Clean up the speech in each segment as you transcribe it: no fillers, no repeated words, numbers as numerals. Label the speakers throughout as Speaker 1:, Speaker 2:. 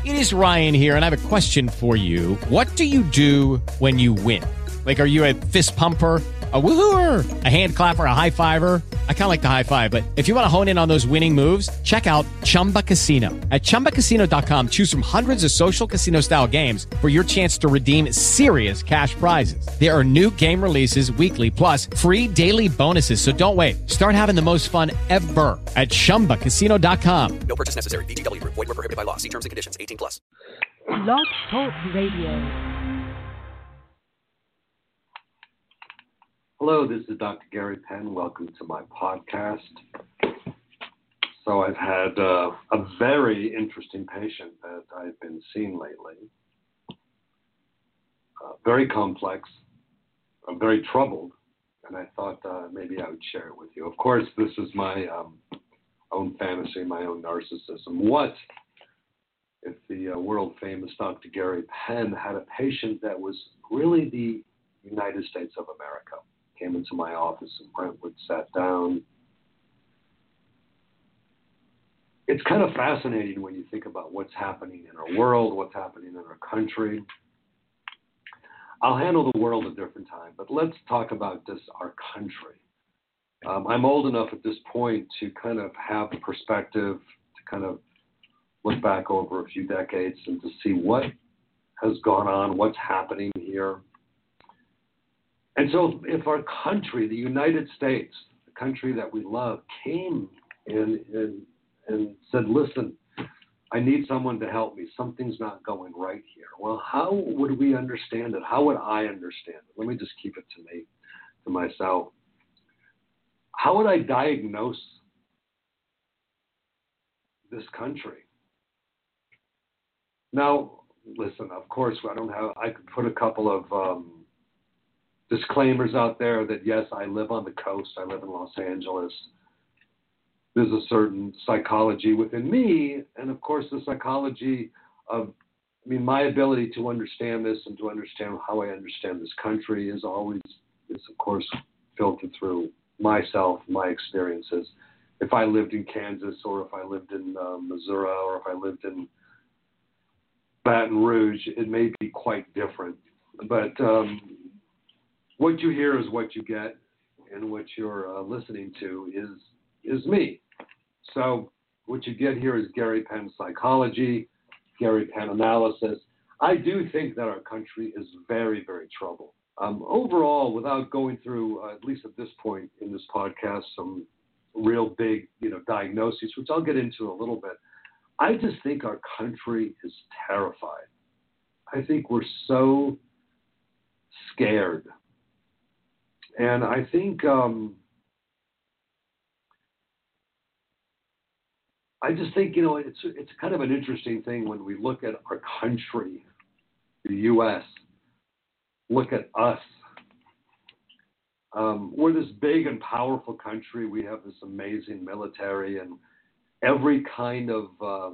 Speaker 1: It is Ryan here, and I have a question for you. What do you do when you win? Like, are you a fist pumper, a woohooer, a hand clapper, a high fiver? I kind of like the high five, but if you want to hone in on those winning moves, check out Chumba Casino. At ChumbaCasino.com, choose from hundreds of social casino-style games for your chance to redeem serious cash prizes. There are new game releases weekly, plus free daily bonuses. So don't wait. Start having the most fun ever at ChumbaCasino.com.
Speaker 2: No purchase necessary. VGW Group. Void where prohibited by law. See terms and conditions. 18 plus.
Speaker 3: Blog Talk Radio.
Speaker 4: Hello, this is Dr. Gary Penn. Welcome to my podcast. So I've had a very interesting patient that I've been seeing lately. Very complex, very troubled, and I thought maybe I would share it with you. Of course, this is my own fantasy, my own narcissism. What if the world-famous Dr. Gary Penn had a patient that was really the United States of America? Came into my office in Brentwood, sat down. It's kind of fascinating when you think about what's happening in our world, what's happening in our country. I'll handle the world a different time, but let's talk about this, our country. I'm old enough at this point to kind of have the perspective to kind of look back over a few decades and to see what has gone on, what's happening here. And so if our country, the United States, the country that we love, came and said, listen, I need someone to help me. Something's not going right here. Well, how would we understand it? How would I understand it? Let me just keep it to me, to myself. How would I diagnose this country? Now, listen, of course, I could put a couple of disclaimers out there that, yes, I live on the coast. I live in Los Angeles. There's a certain psychology within me. And, of course, the psychology of, my ability to understand this and to understand how I understand this country is, of course, filtered through myself, my experiences. If I lived in Kansas or if I lived in Missouri or if I lived in Baton Rouge, it may be quite different. But what you hear is what you get, and what you're listening to is me. So what you get here is Gary Penn psychology, Gary Penn analysis. I do think that our country is very, very troubled. Overall, without going through, at least at this point in this podcast, some real big, diagnoses, which I'll get into a little bit, I just think our country is terrified. I think we're so scared. And I think it's kind of an interesting thing when we look at our country, the U.S., look at us. We're this big and powerful country. We have this amazing military and every kind of,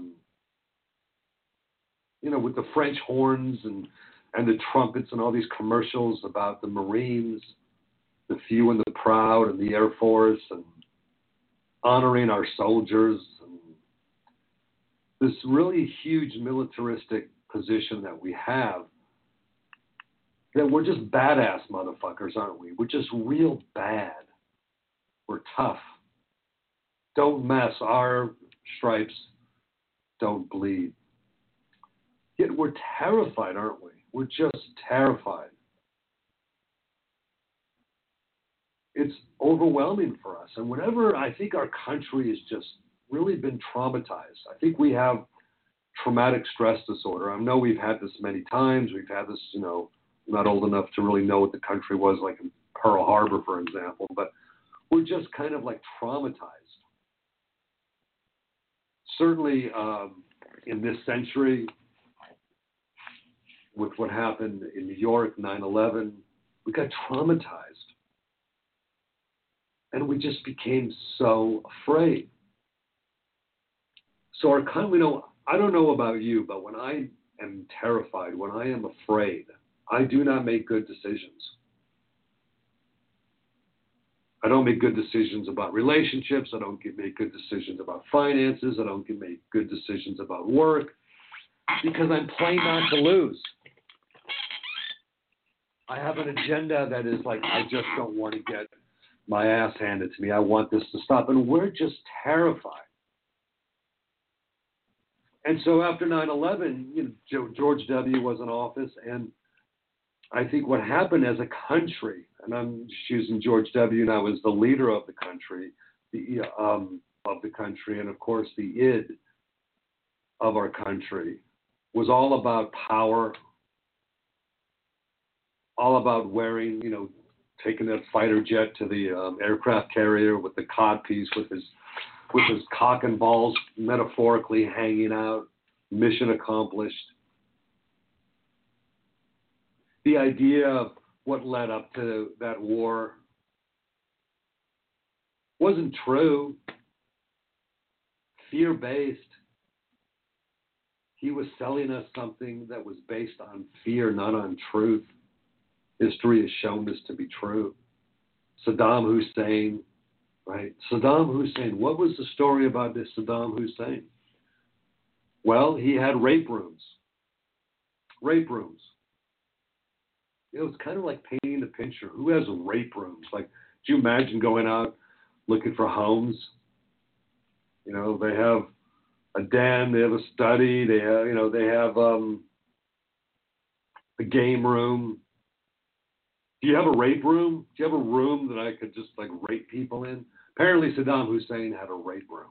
Speaker 4: with the French horns and the trumpets and all these commercials about the Marines, the few and the proud, and the Air Force, and honoring our soldiers, and this really huge militaristic position that we have, that we're just badass motherfuckers, aren't we? We're just real bad. We're tough. Don't mess. Our stripes don't bleed. Yet we're terrified, aren't we? We're just terrified. It's overwhelming for us. And whenever I think our country has just really been traumatized, I think we have traumatic stress disorder. I know we've had this many times. We've had this, not old enough to really know what the country was like in Pearl Harbor, for example, but we're just kind of like traumatized. Certainly in this century, with what happened in New York, 9/11, we got traumatized. And we just became so afraid. So I don't know about you, but when I am terrified, when I am afraid, I do not make good decisions. I don't make good decisions about relationships. I don't make good decisions about finances. I don't make good decisions about work. because I'm playing not to lose. I have an agenda that is like, I just don't want to get my ass handed to me. I want this to stop. And we're just terrified. And so after 9/11, George W. was in office, and I think what happened as a country, and I'm just using George W. now as the leader of the country, and of course the id of our country, was all about power, all about wearing, taking that fighter jet to the aircraft carrier with the codpiece with his cock and balls metaphorically hanging out, mission accomplished. The idea of what led up to that war wasn't true, fear-based. He was selling us something that was based on fear, not on truth. History has shown this to be true. Saddam Hussein, right? Saddam Hussein, what was the story about this Saddam Hussein? Well, he had rape rooms. Rape rooms. It's kind of like painting the picture. Who has rape rooms? Like, do you imagine going out looking for homes? They have a den, they have a study, they have a game room. Do you have a rape room? Do you have a room that I could just rape people in? Apparently Saddam Hussein had a rape room.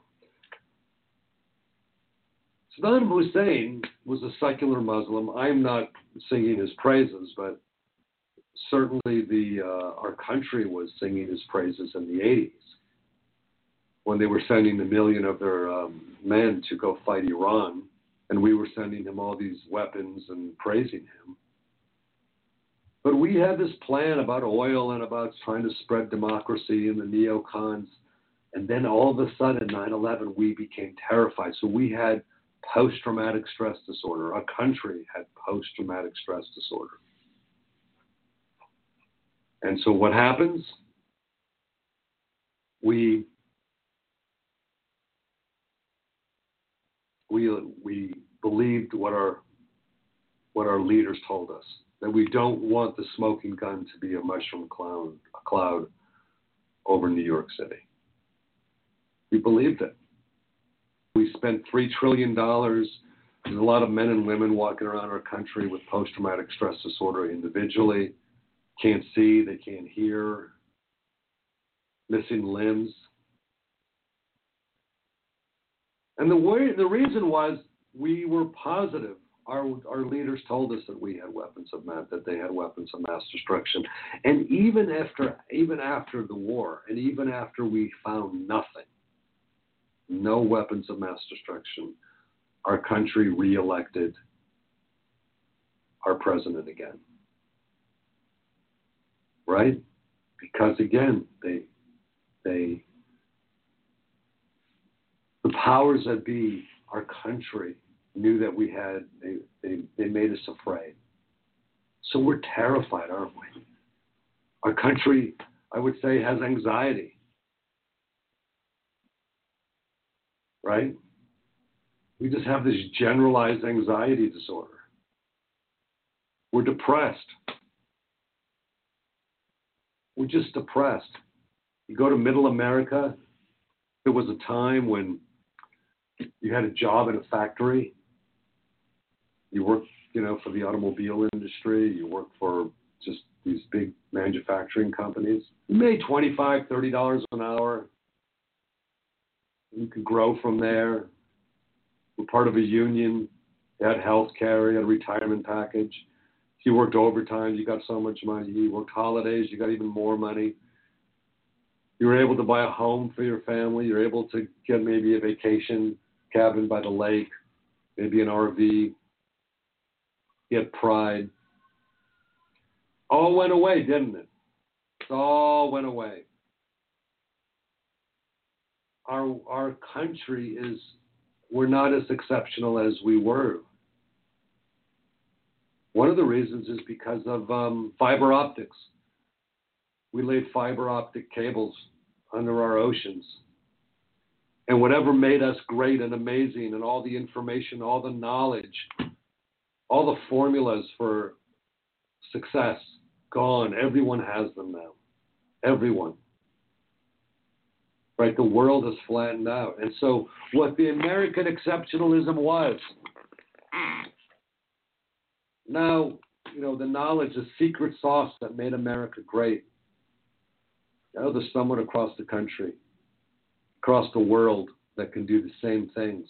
Speaker 4: Saddam Hussein was a secular Muslim. I'm not singing his praises, but certainly our country was singing his praises in the 80s when they were sending 1 million of their men to go fight Iran, and we were sending him all these weapons and praising him. But we had this plan about oil and about trying to spread democracy and the neocons, and then all of a sudden, 9/11, we became terrified. So we had post-traumatic stress disorder. Our country had post-traumatic stress disorder. And so what happens? We believed what our leaders told us, that we don't want the smoking gun to be a mushroom cloud over New York City. We believed it. We spent $3 trillion. There's a lot of men and women walking around our country with post-traumatic stress disorder individually. Can't see, they can't hear, missing limbs. And the reason was we were positive. Our leaders told us that we had weapons of mass, that they had weapons of mass destruction. And even after the war, and even after we found nothing, no weapons of mass destruction, our country reelected our president again. Right? Because again, the powers that be, our country, knew that we had, they made us afraid. So we're terrified, aren't we? Our country, I would say, has anxiety. Right? We just have this generalized anxiety disorder. We're depressed. We're just depressed. You go to Middle America, there was a time when you had a job in a factory. You worked, for the automobile industry. You worked for just these big manufacturing companies. You made $25, $30 an hour. You could grow from there. You're part of a union. You had health care. You had a retirement package. If you worked overtime, you got so much money. You worked holidays, you got even more money. You were able to buy a home for your family. You're able to get maybe a vacation cabin by the lake, maybe an RV, get pride. All went away, didn't it? It all went away. Our country we're not as exceptional as we were. One of the reasons is because of fiber optics. We laid fiber optic cables under our oceans. And whatever made us great and amazing, and all the information, all the knowledge, all the formulas for success, gone. Everyone has them now. Everyone. Right? The world has flattened out. And so what the American exceptionalism was, now, the knowledge, the secret sauce that made America great. Now there's someone across the country, across the world, that can do the same things.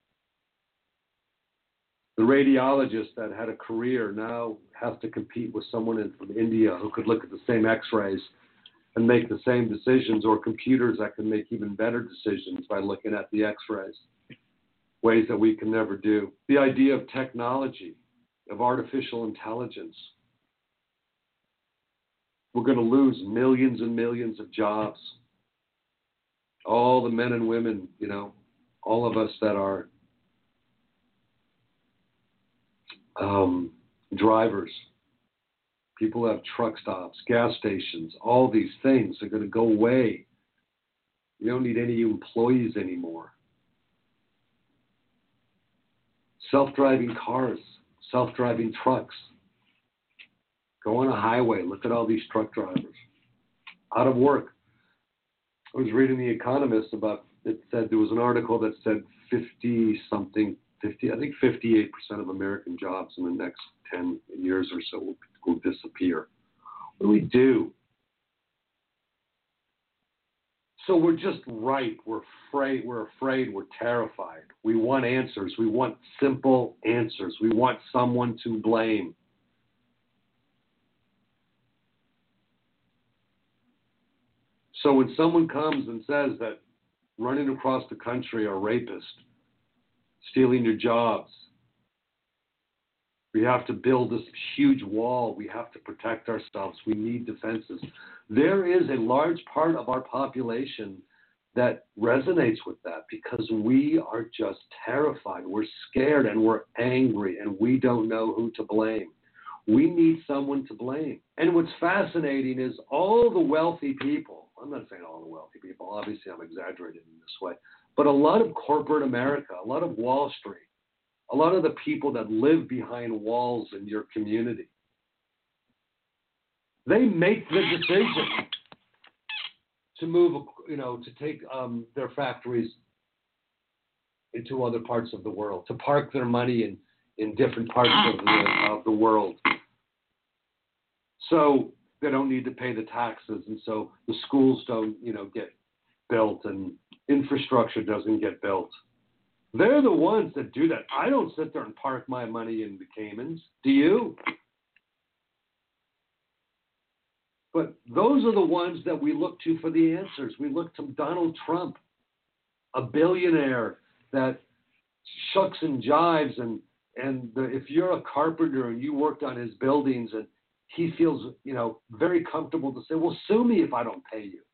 Speaker 4: The radiologist that had a career now has to compete with someone from India who could look at the same x-rays and make the same decisions, or computers that can make even better decisions by looking at the x-rays, ways that we can never do. The idea of technology, of artificial intelligence. We're going to lose millions and millions of jobs. All the men and women, all of us that are drivers, people who have truck stops, gas stations, all these things are going to go away. You don't need any employees anymore. Self-driving cars, self-driving trucks. Go on a highway, look at all these truck drivers. Out of work. I was reading The Economist it said there was an article that said 58% of American jobs in the next 10 years or so will disappear. What do we do? So we're just right. We're afraid. We're terrified. We want answers. We want simple answers. We want someone to blame. So when someone comes and says that running across the country are rapists, stealing your jobs, we have to build this huge wall. We have to protect ourselves. We need defenses. There is a large part of our population that resonates with that because we are just terrified. We're scared and we're angry and we don't know who to blame. We need someone to blame. And what's fascinating is all the wealthy people, I'm not saying all the wealthy people, obviously I'm exaggerating in this way, but a lot of corporate America, a lot of Wall Street, a lot of the people that live behind walls in your community, they make the decision to move, to take their factories into other parts of the world, to park their money in different parts of the world. So they don't need to pay the taxes, and so the schools don't, get built, and infrastructure doesn't get built. They're the ones that do that. I don't sit there and park my money in the Caymans. Do you? But those are the ones that we look to for the answers. We look to Donald Trump, a billionaire that shucks and jives, if you're a carpenter and you worked on his buildings, and he feels, very comfortable to say, well, sue me if I don't pay you.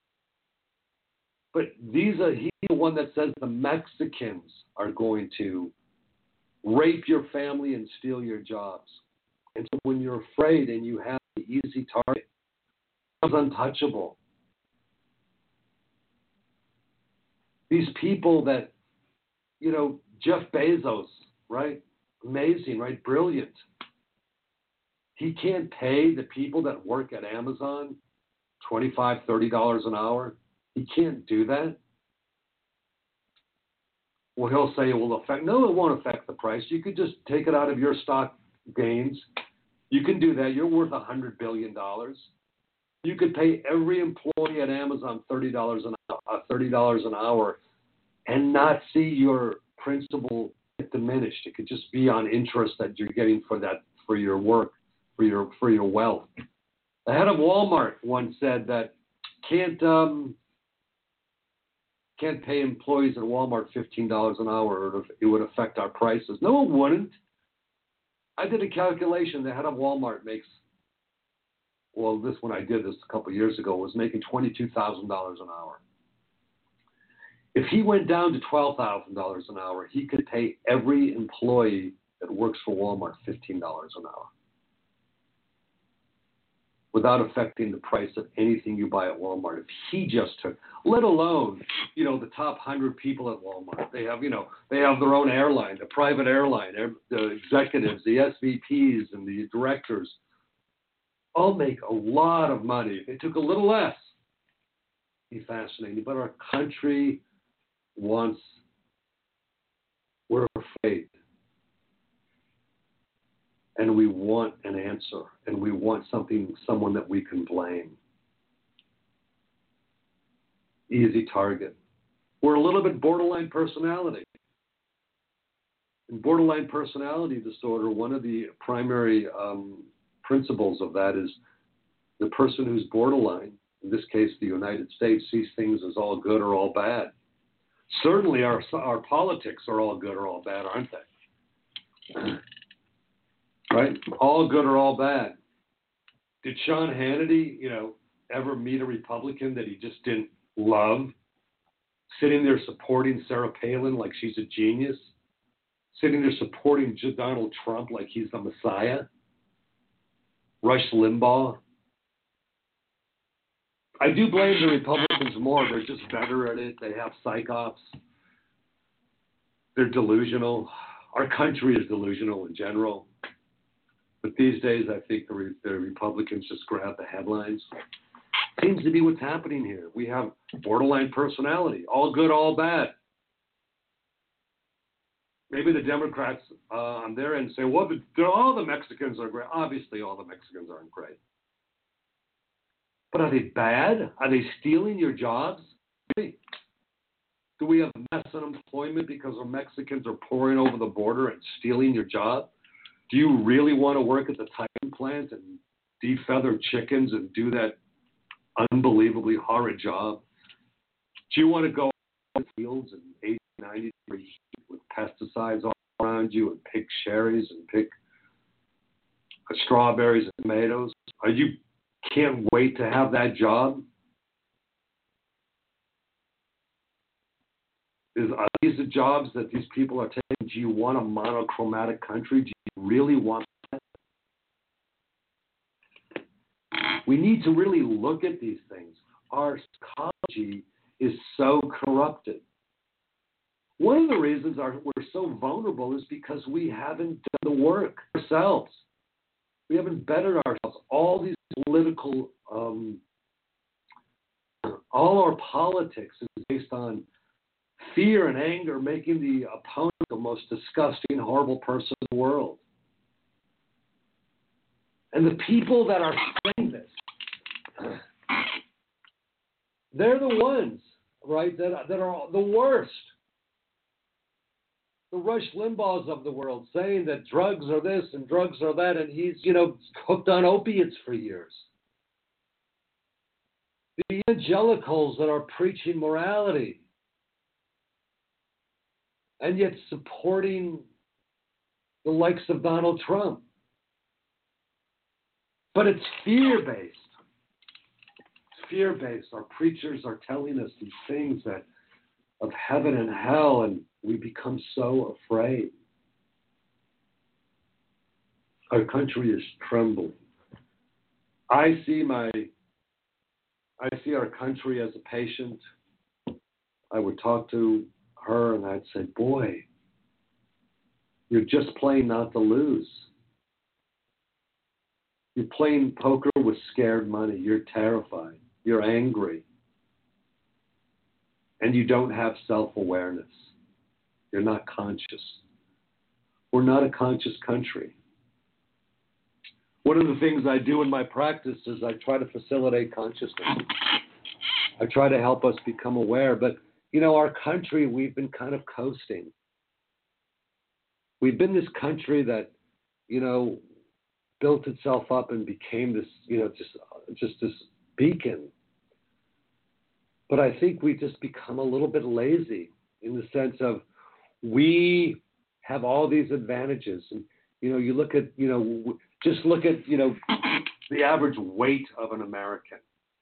Speaker 4: But he's the one that says the Mexicans are going to rape your family and steal your jobs. And so when you're afraid and you have the easy target, it's untouchable. These people that, Jeff Bezos, right? Amazing, right? Brilliant. He can't pay the people that work at Amazon $25, $30 an hour. He can't do that. Well, he'll say it will affect. No, it won't affect the price. You could just take it out of your stock gains. You can do that. You're worth $100 billion. You could pay every employee at Amazon $30 an hour and not see your principal get diminished. It could just be on interest that you're getting for your work, for your wealth. The head of Walmart once said that can't pay employees at Walmart $15 an hour, or it would affect our prices. No, it wouldn't. I did a calculation. The head of Walmart makes, when I did this a couple of years ago, was making $22,000 an hour. If he went down to $12,000 an hour, he could pay every employee that works for Walmart $15 an hour. without affecting the price of anything you buy at Walmart. If he just took, let alone, the top 100 people at Walmart, they have their own airline, the private airline, the executives, the SVPs, and the directors all make a lot of money. If they took a little less, it'd be fascinating. But our country we're afraid. And we want an answer, and we want someone that we can blame. Easy target. We're a little bit borderline personality. In borderline personality disorder, one of the primary principles of that is the person who's borderline, in this case the United States, sees things as all good or all bad. Certainly our politics are all good or all bad, aren't they? Right? All good or all bad. Did Sean Hannity, ever meet a Republican that he just didn't love? Sitting there supporting Sarah Palin like she's a genius? Sitting there supporting Donald Trump like he's the Messiah? Rush Limbaugh? I do blame the Republicans more. They're just better at it. They have psych ops. They're delusional. Our country is delusional in general. But these days, I think the Republicans just grab the headlines. Seems to be what's happening here. We have borderline personality, all good, all bad. Maybe the Democrats on their end say, well, all the Mexicans are great. Obviously, all the Mexicans aren't great. But are they bad? Are they stealing your jobs? Do we have mass unemployment because our Mexicans are pouring over the border and stealing your job? Do you really want to work at the Titan plant and defeather chickens and do that unbelievably horrid job? Do you want to go in the fields in 80, 90 degree heat with pesticides all around you and pick cherries and pick strawberries and tomatoes? You can't wait to have that job? Are these the jobs that these people are taking? Do you want a monochromatic country? Do you really want that? We need to really look at these things. Our psychology is so corrupted. One of the reasons we're so vulnerable is because we haven't done the work ourselves. We haven't bettered ourselves. All these political, all our politics is based on fear and anger, making the opponent the most disgusting, horrible person in the world. And the people that are saying this, they're the ones, right, that are the worst. The Rush Limbaughs of the world saying that drugs are this and drugs are that, and he's, hooked on opiates for years. The evangelicals that are preaching morality and yet supporting the likes of Donald Trump. But it's fear-based. It's fear-based. Our preachers are telling us these things of heaven and hell, and we become so afraid. Our country is trembling. I see our country as a patient. I would talk to her and I'd say, boy, you're just playing not to lose. You're playing poker with scared money. You're terrified. You're angry. And you don't have self-awareness. You're not conscious. We're not a conscious country. One of the things I do in my practice is I try to facilitate consciousness. I try to help us become aware. But, our country, we've been kind of coasting. We've been this country that, built itself up and became this, just this beacon. But I think we just become a little bit lazy in the sense of we have all these advantages. And, you look at, just look at, the average weight of an American.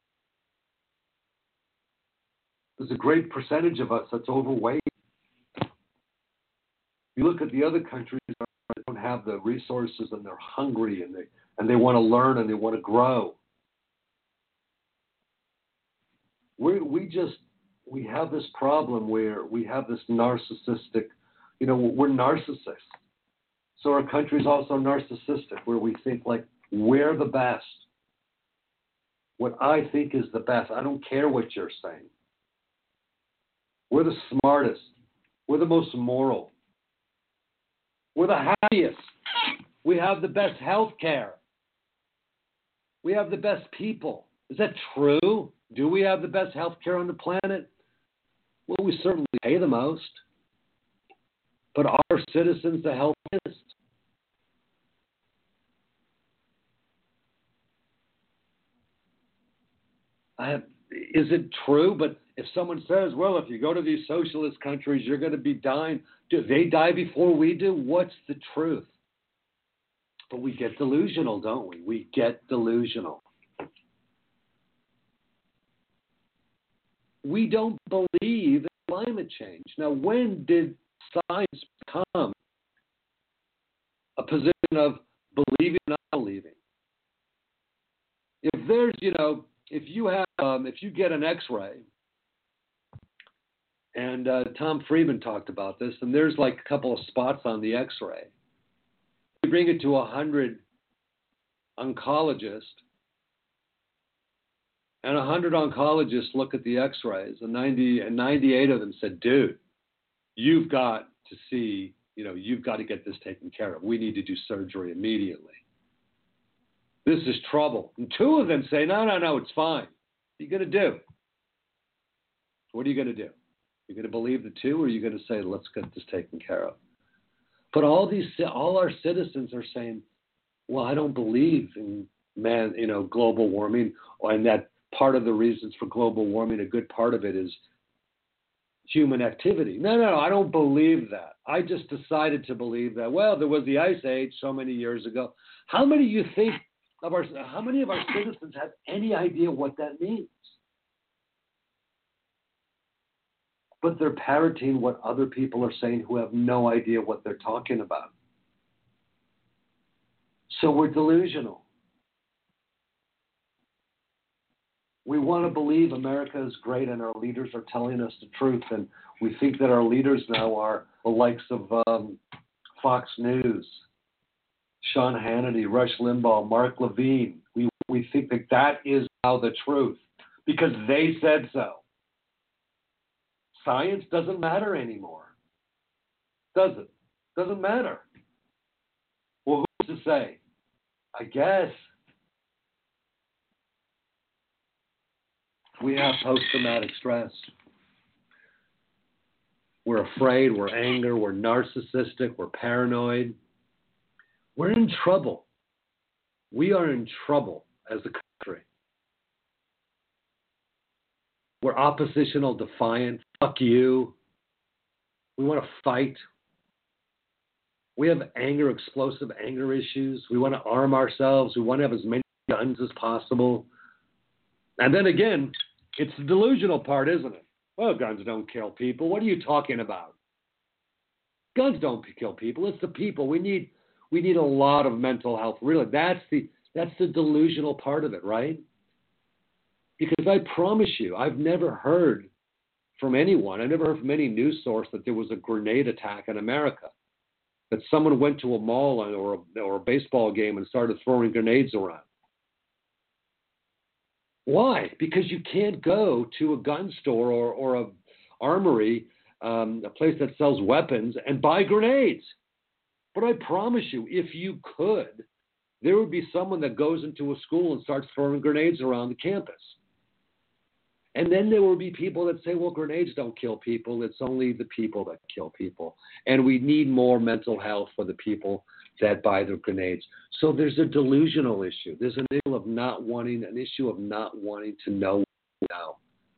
Speaker 4: There's a great percentage of us that's overweight. You look at the other countries that don't have the resources and they're hungry and they want to learn and they want to grow. We have this problem where we have this narcissistic, we're narcissists. So our country's also narcissistic, where we think like we're the best. What I think is the best. I don't care what you're saying. We're the smartest. We're the most moral. We're the happiest. We have the best health care. We have the best people. Is that true? Do we have the best health care on the planet? Well, we certainly pay the most. But are our citizens the healthiest? Is it true? But if someone says, well, if you go to these socialist countries, you're going to be dying. Do they die before we do? What's the truth? But we get delusional, don't we? We get delusional. We don't believe in climate change. Now, when did science become a position of believing or not believing? If there's, if you get an X-ray, and Tom Friedman talked about this, and there's like a couple of spots on the X-ray. You bring it to 100 oncologists, and 100 oncologists look at the X-rays, and 98 of them said, dude, you've got to see, you've got to get this taken care of. We need to do surgery immediately. This is trouble. And 2 of them say, no, it's fine. What are you going to do? What are you going to do? You're going to believe the 2, or are you going to say, let's get this taken care of? But all our citizens are saying, well, I don't believe in global warming, and that part of the reasons for global warming, a good part of it is human activity. No, I don't believe that. I just decided to believe that, well, there was the Ice Age so many years ago. How many of our citizens have any idea what that means? But they're parroting what other people are saying who have no idea what they're talking about. So we're delusional. We want to believe America is great and our leaders are telling us the truth. And we think that our leaders now are the likes of Fox News, Sean Hannity, Rush Limbaugh, Mark Levine. We think that is now the truth because they said so. Science doesn't matter anymore. Does it? Doesn't matter. Well, who's to say? I guess. We have post-traumatic stress. We're afraid, we're angry, we're narcissistic, we're paranoid. We're in trouble. We are in trouble as a country. We're oppositional, defiant. Fuck you. We want to fight. We have explosive anger issues. We want to arm ourselves. We want to have as many guns as possible. And then again, it's the delusional part, isn't it? Well, guns don't kill people. What are you talking about? Guns don't kill people. It's the people. We need a lot of mental health. Really, that's the delusional part of it, right? Because I promise you, I've never heard from anyone, I never heard from any news source that there was a grenade attack in America, that someone went to a mall or a baseball game and started throwing grenades around. Why? Because you can't go to a gun store or a armory, a place that sells weapons, and buy grenades. But I promise you, if you could, there would be someone that goes into a school and starts throwing grenades around the campus. And then there will be people that say, well, grenades don't kill people. It's only the people that kill people. And we need more mental health for the people that buy the grenades. So there's a delusional issue. There's an issue of not wanting to know now.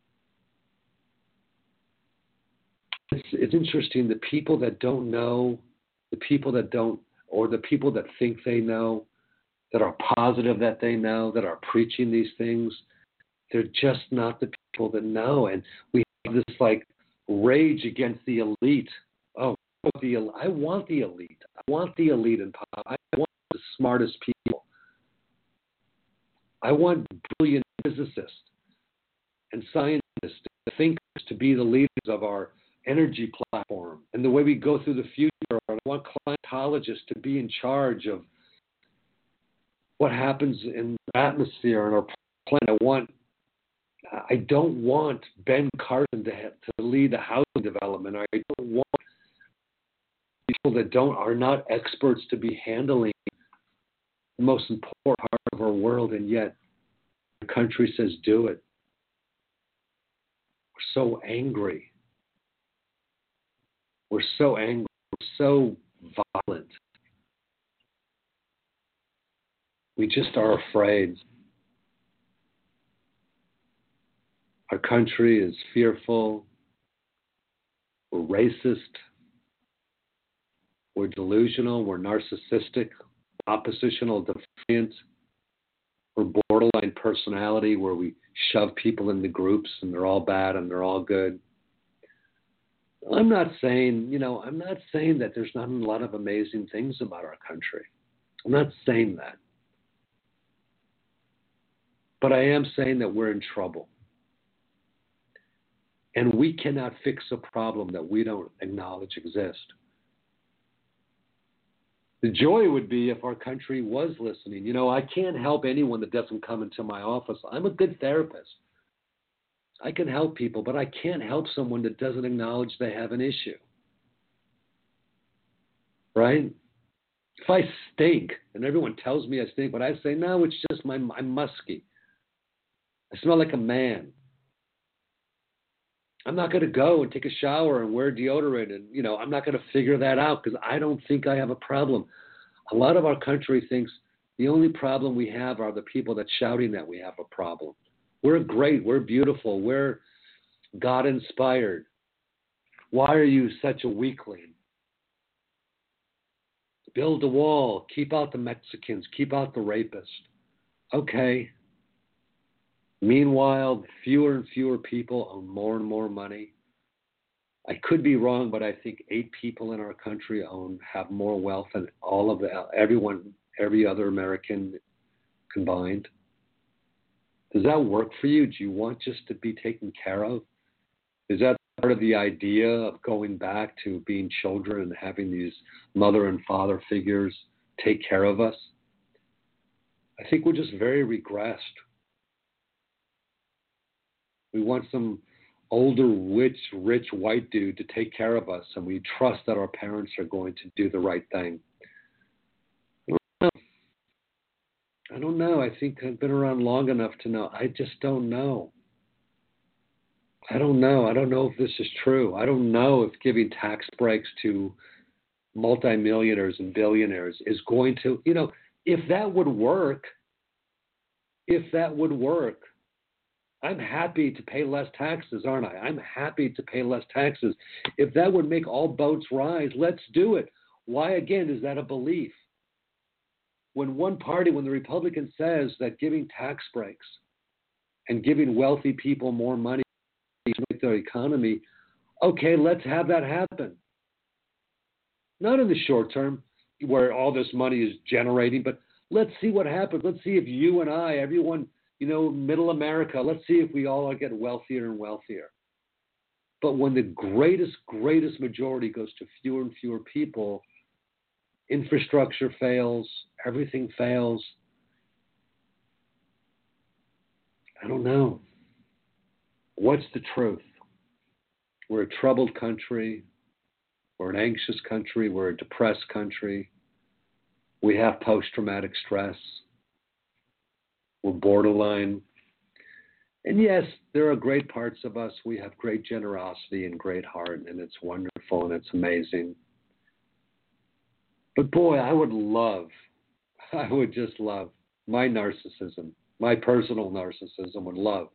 Speaker 4: It's interesting. The people that don't know, the people that don't, or the people that think they know, that are positive that they know, that are preaching these things, they're just not the people that know. And we have this like rage against the elite. Oh, I want the elite. I want the elite in power. I want the smartest people. I want brilliant physicists and scientists the thinkers to be the leaders of our energy platform and the way we go through the future. I want climatologists to be in charge of what happens in the atmosphere and our planet. I don't want Ben Carson to lead the housing development. I don't want people that are not experts to be handling the most important part of our world, and yet the country says do it. We're so angry. We're so angry. We're so violent. We just are afraid. Our country is fearful. We're racist. We're delusional. We're narcissistic, oppositional, defiant. We're borderline personality where we shove people into groups and they're all bad and they're all good. I'm not saying that there's not a lot of amazing things about our country. I'm not saying that. But I am saying that we're in trouble. And we cannot fix a problem that we don't acknowledge exists. The joy would be if our country was listening. I can't help anyone that doesn't come into my office. I'm a good therapist. I can help people, but I can't help someone that doesn't acknowledge they have an issue. Right? If I stink, and everyone tells me I stink, but I say, no, it's just I'm musky. I smell like a man. I'm not going to go and take a shower and wear deodorant, and I'm not going to figure that out because I don't think I have a problem. A lot of our country thinks the only problem we have are the people that's shouting that we have a problem. We're great. We're beautiful. We're God-inspired. Why are you such a weakling? Build a wall. Keep out the Mexicans. Keep out the rapists. Okay. Meanwhile, fewer and fewer people own more and more money. I could be wrong, but I think 8 people in our country have more wealth than every other American combined. Does that work for you? Do you want just to be taken care of? Is that part of the idea of going back to being children and having these mother and father figures take care of us? I think we're just very regressed. We want some older, rich white dude to take care of us, and we trust that our parents are going to do the right thing. I don't know. I think I've been around long enough to know. I just don't know. I don't know. I don't know if this is true. I don't know if giving tax breaks to multimillionaires and billionaires is going to, if that would work, I'm happy to pay less taxes, aren't I? I'm happy to pay less taxes. If that would make all boats rise, let's do it. Why, again, is that a belief? When the Republican says that giving tax breaks and giving wealthy people more money to make their economy, okay, let's have that happen. Not in the short term where all this money is generating, but let's see what happens. Let's see if you and I, everyone, middle America, let's see if we all get wealthier and wealthier. But when the greatest majority goes to fewer and fewer people, infrastructure fails, everything fails. I don't know. What's the truth? We're a troubled country. We're an anxious country. We're a depressed country. We have post-traumatic stress. We're borderline. And yes, there are great parts of us. We have great generosity and great heart, and it's wonderful and it's amazing. But boy, I would just love my narcissism, my personal narcissism would love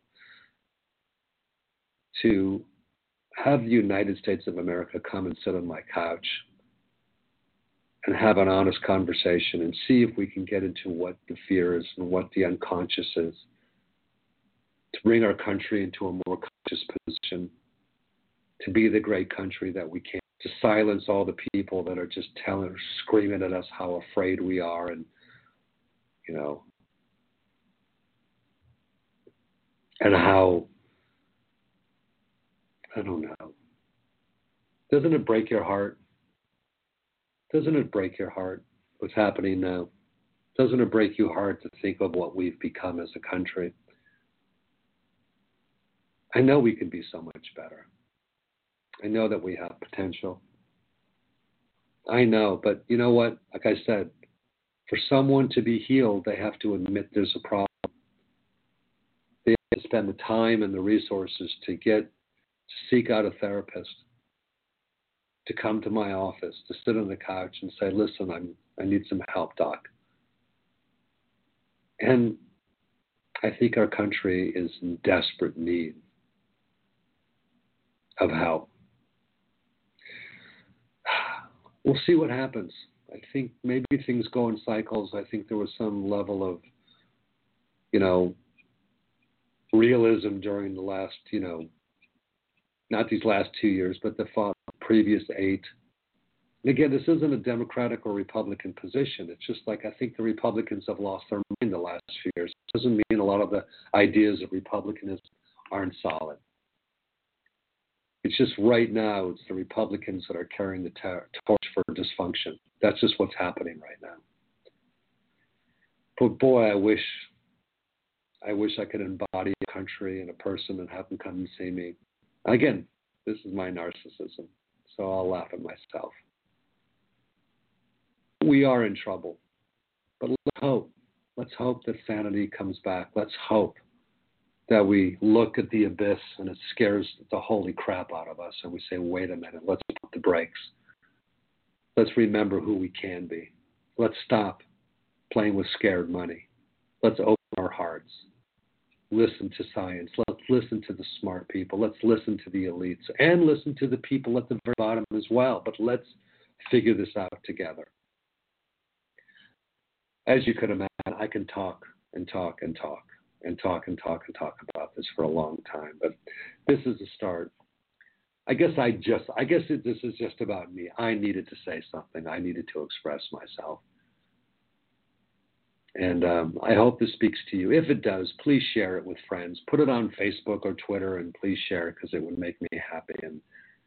Speaker 4: to have the United States of America come and sit on my couch and have an honest conversation and see if we can get into what the fear is and what the unconscious is, to bring our country into a more conscious position, to be the great country that we can, to silence all the people that are just screaming at us how afraid we are and, and how I don't know. Doesn't it break your heart? Doesn't it break your heart what's happening now? Doesn't it break your heart to think of what we've become as a country? I know we can be so much better. I know that we have potential. I know, but you know what? Like I said, for someone to be healed, they have to admit there's a problem. They have to spend the time and the resources to seek out a therapist, to come to my office, to sit on the couch and say, listen, I need some help, doc. And I think our country is in desperate need of help. We'll see what happens. I think maybe things go in cycles. I think there was some level of, realism during the last, not these last 2 years, but the previous 8. And again, this isn't a Democratic or Republican position. It's just like I think the Republicans have lost their mind the last few years. It doesn't mean a lot of the ideas of Republicanism aren't solid. It's just right now, it's the Republicans that are carrying the torch for dysfunction. That's just what's happening right now. But boy, I wish I could embody a country and a person and have them come and see me. Again, this is my narcissism, so I'll laugh at myself. We are in trouble, but let's hope. Let's hope that sanity comes back. Let's hope that we look at the abyss and it scares the holy crap out of us and we say, wait a minute, let's put the brakes. Let's remember who we can be. Let's stop playing with scared money. Let's open our hearts. Listen to science. Let's listen to the smart people. Let's listen to the elites and listen to the people at the very bottom as well. But let's figure this out together. As you could imagine, I can talk and talk and talk and talk and talk and talk about this for a long time. But this is a start. I guess this is just about me. I needed to say something. I needed to express myself. And I hope this speaks to you. If it does, please share it with friends. Put it on Facebook or Twitter, and please share it because it would make me happy. And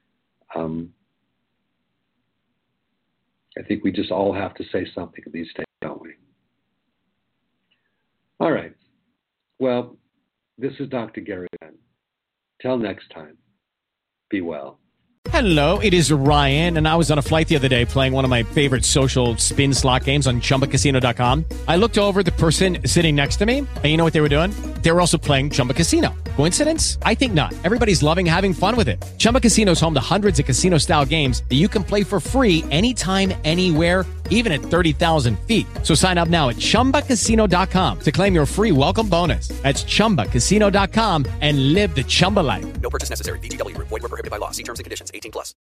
Speaker 4: I think we just all have to say something these days, don't we? All right. Well, this is Dr. Gary Benn. Till next time, be well.
Speaker 1: Hello, it is Ryan, and I was on a flight the other day playing one of my favorite social spin slot games on ChumbaCasino.com. I looked over at the person sitting next to me, and you know what they were doing? They were also playing Chumba Casino. Coincidence? I think not. Everybody's loving having fun with it. Chumba Casino is home to hundreds of casino-style games that you can play for free anytime, anywhere, even at 30,000 feet. So sign up now at ChumbaCasino.com to claim your free welcome bonus. That's ChumbaCasino.com and live the Chumba life.
Speaker 2: No purchase necessary. VGW Group. Void where prohibited by law. See terms and conditions. 18+.